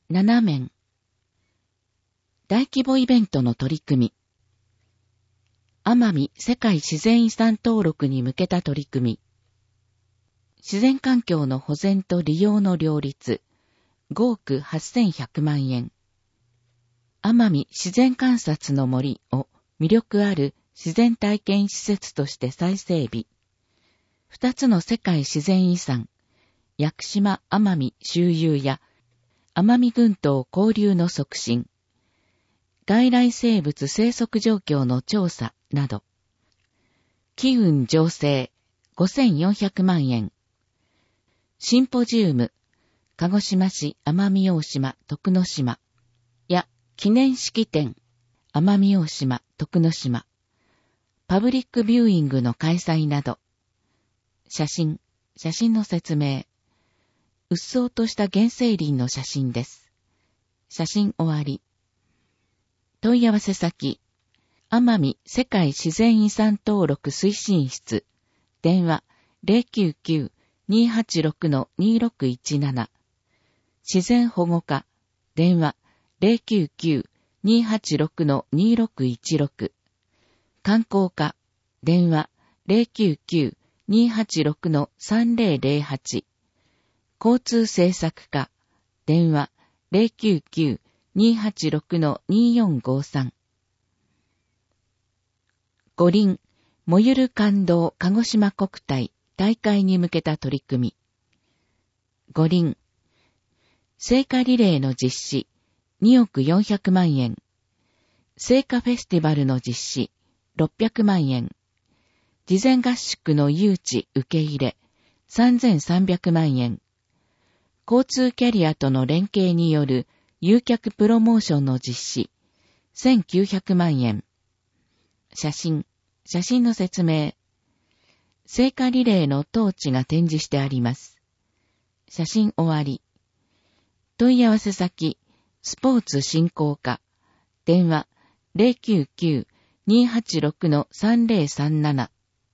7面。大規模イベントの取り組み。奄美世界自然遺産登録に向けた取り組み。自然環境の保全と利用の両立。5億8100万円。奄美自然観察の森を魅力ある自然体験施設として再整備。2つの世界自然遺産、屋久島奄美周遊や奄美群島交流の促進、外来生物生息状況の調査など、機運醸成5400万円。シンポジウム、鹿児島市奄美大島徳之島や記念式典、奄美大島徳之島、パブリックビューイングの開催など、写真の説明、うっそうとした原生林の写真です。写真終わり。問い合わせ先、奄美世界自然遺産登録推進室、電話 099-286-2617、自然保護課、電話 099-286-2616、観光課、電話 099-286-3008、交通政策課、電話 099-286-2453。五輪、燃ゆる感動鹿児島国体大会に向けた取り組み。五輪、聖火リレーの実施、2億400万円。聖火フェスティバルの実施、600万円。事前合宿の誘致受け入れ、3300万円。交通キャリアとの連携による誘客プロモーションの実施、1900万円。写真の説明。聖火リレーのトーチが展示してあります。写真終わり。問い合わせ先、スポーツ振興課、電話 099-286-3037。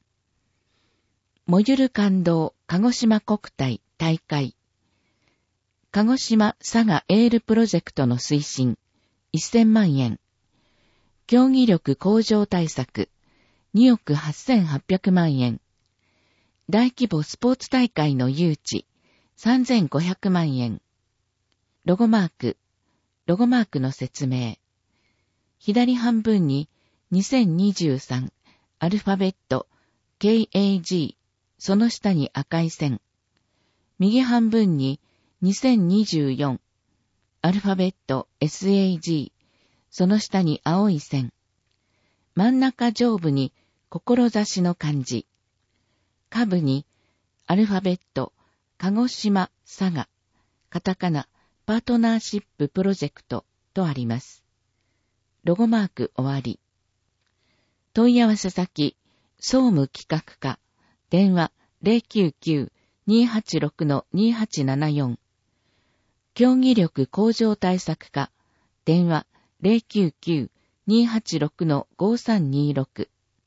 燃ゆる感動鹿児島国体大会。鹿児島佐賀エールプロジェクトの推進、1000万円。競技力向上対策、2億8800万円。大規模スポーツ大会の誘致、3500万円。ロゴマークの説明。左半分に2023アルファベット KAG、その下に赤い線。右半分に2024アルファベット SAG、その下に青い線。真ん中上部に志の漢字。下部にアルファベット鹿児島佐賀カタカナパートナーシッププロジェクトとあります。ロゴマーク終わり。問い合わせ先、総務企画課、電話 099-286-2874。競技力向上対策課、電話 099-286-5326。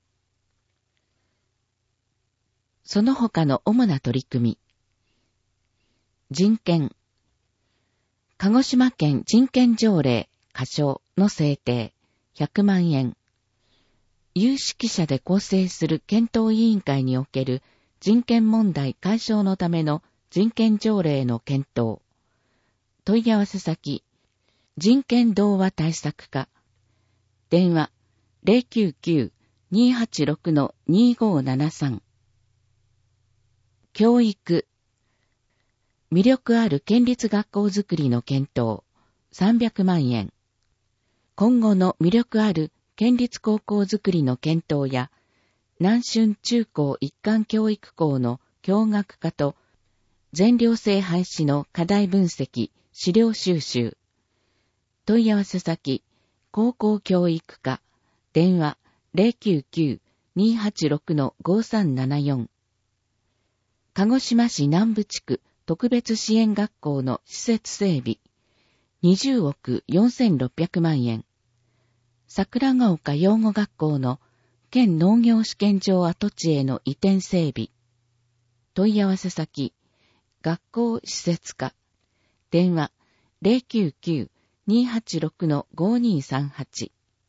その他の主な取り組み。人権。鹿児島県人権条例仮称の制定、100万円。有識者で構成する検討委員会における人権問題解消のための人権条例の検討。問い合わせ先、人権同和対策課。電話、099-286-2573。教育。魅力ある県立学校づくりの検討、300万円。今後の魅力ある県立高校づくりの検討や、南春中高一貫教育校の教学化と、全寮制廃止の課題分析、資料収集。問い合わせ先、高校教育課、電話 099-286-5374。鹿児島市南部地区特別支援学校の施設整備、20億4600万円。桜ヶ丘養護学校の県農業試験場跡地への移転整備。問い合わせ先、学校施設課、電話 099-286-5238。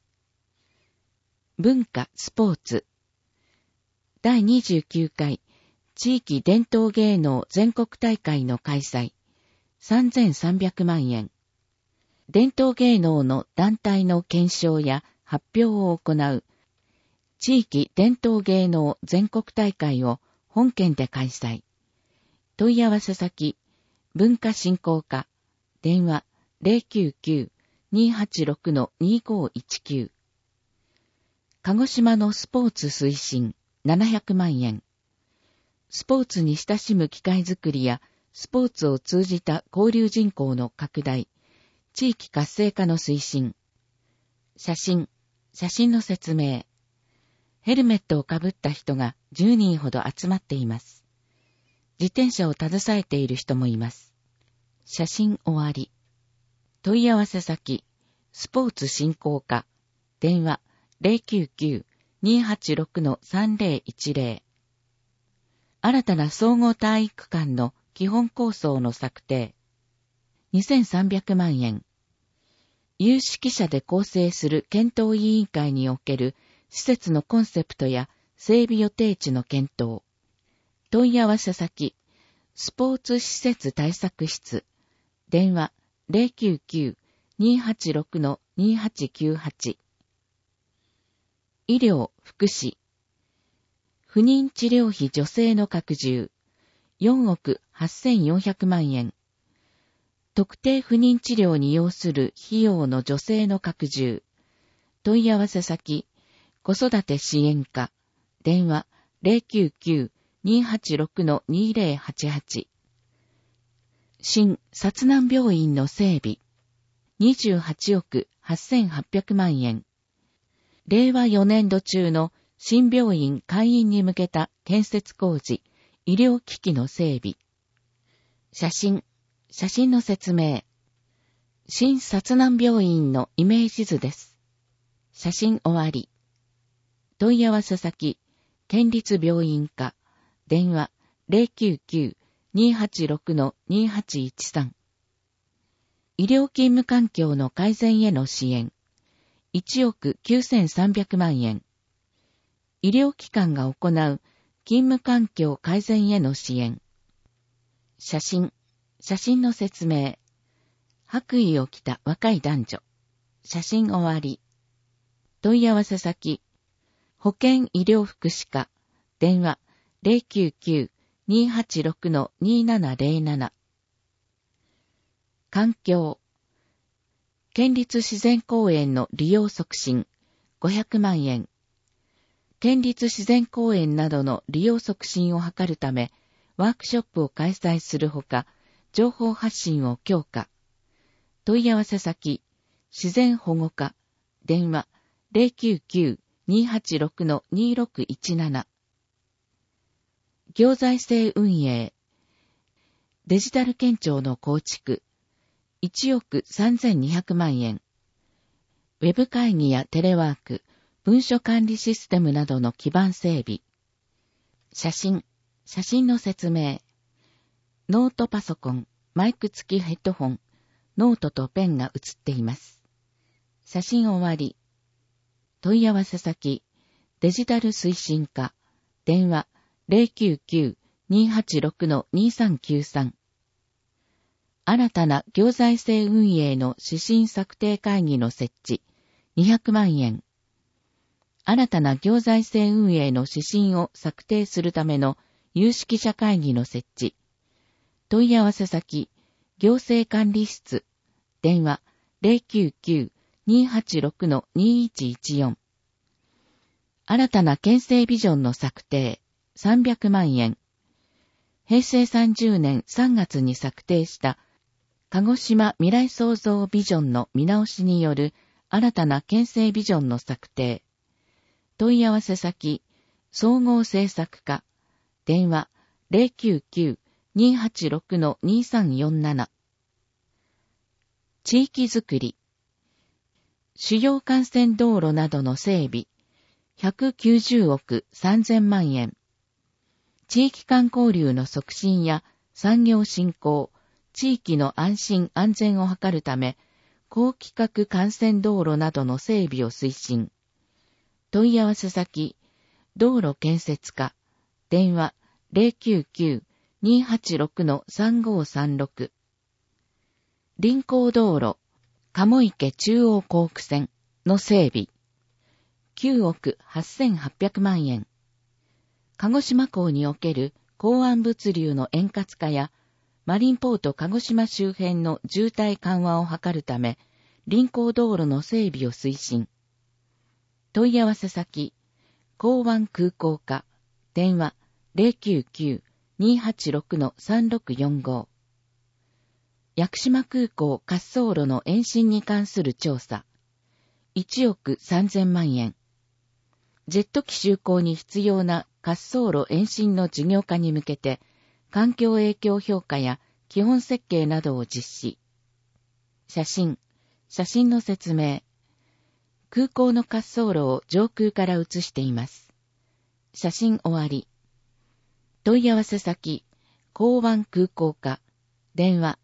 文化・スポーツ。第29回地域伝統芸能全国大会の開催。3300万円。伝統芸能の団体の検証や発表を行う地域伝統芸能全国大会を本県で開催。問い合わせ先、文化振興課、電話099-286-2519。鹿児島のスポーツ推進700万円。スポーツに親しむ機会づくりやスポーツを通じた交流人口の拡大、地域活性化の推進。写真の説明。ヘルメットをかぶった人が10人ほど集まっています。自転車を携えている人もいます。写真終わり。問い合わせ先、スポーツ振興課、電話099-286-3010。新たな総合体育館の基本構想の策定。2300万円。有識者で構成する検討委員会における施設のコンセプトや整備予定地の検討。問い合わせ先、スポーツ施設対策室。電話099-286-2898。医療・福祉。不妊治療費助成の拡充。4億8400万円。特定不妊治療に要する費用の助成の拡充。問い合わせ先、子育て支援課。電話099-286-2088。新薩南病院の整備。28億8800万円。令和4年度中の新病院開院に向けた建設工事、医療機器の整備。写真の説明。新薩南病院のイメージ図です。写真終わり。問い合わせ先、県立病院課。電話099-286-2813。医療勤務環境の改善への支援。1億9300万円。医療機関が行う勤務環境改善への支援。写真の説明。白衣を着た若い男女。写真終わり。問い合わせ先、保健医療福祉課。電話099-286-2707。環境。県立自然公園の利用促進。500万円。県立自然公園などの利用促進を図るため、ワークショップを開催するほか、情報発信を強化。問い合わせ先、自然保護課。電話099-286-2617。行財政運営。デジタル県庁の構築。1億3200万円。ウェブ会議やテレワーク、文書管理システムなどの基盤整備。写真の説明。ノートパソコン、マイク付きヘッドホン、ノートとペンが写っています。写真終わり。問い合わせ先、デジタル推進課。電話099-286-2393。新たな行財政運営の指針策定会議の設置。200万円。新たな行財政運営の指針を策定するための有識者会議の設置。問い合わせ先、行政管理室。電話099-286-2114。新たな県政ビジョンの策定。300万円。平成30年3月に策定した鹿児島未来創造ビジョンの見直しによる新たな県政ビジョンの策定。問い合わせ先、総合政策課。電話099-286-2347。地域づくり。主要幹線道路などの整備。190億3000万円。地域間交流の促進や産業振興、 地域の安心安全を図るため、高規格幹線道路などの整備を推進。問い合わせ先、道路建設課、電話 099-286-3536。臨港道路、鴨池中央港区線の整備。9億8800万円。鹿児島港における港湾物流の円滑化や、マリンポート鹿児島周辺の渋滞緩和を図るため、臨港道路の整備を推進。問い合わせ先、港湾空港課、電話 099-286-3645。屋久島空港滑走路の延伸に関する調査。1億3000万円。ジェット機就航に必要な滑走路延伸の事業化に向けて、環境影響評価や基本設計などを実施。写真の説明。空港の滑走路を上空から写しています。写真終わり。問い合わせ先、港湾空港課、電話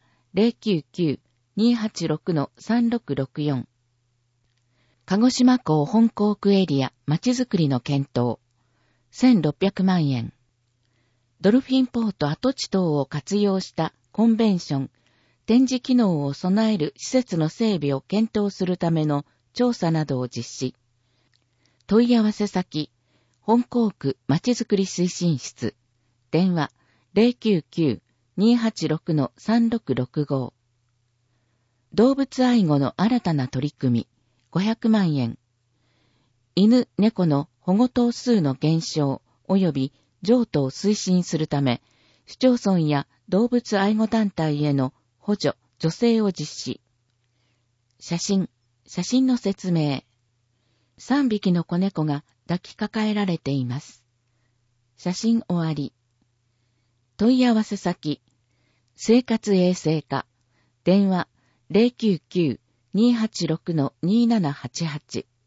099-286-3664。鹿児島港本港区エリアまちづくりの検討。1600万円。ドルフィンポート跡地等を活用したコンベンション、展示機能を備える施設の整備を検討するための調査などを実施。問い合わせ先、本港区まちづくり推進室。電話 099-286-3665。動物愛護の新たな取り組み、500万円。犬、猫の保護頭数の減少及び譲渡を推進するため、市町村や動物愛護団体への補助、助成を実施。写真の説明。3匹の子猫が抱きかかえられています。写真終わり。問い合わせ先、生活衛生課、電話 099-286-2788。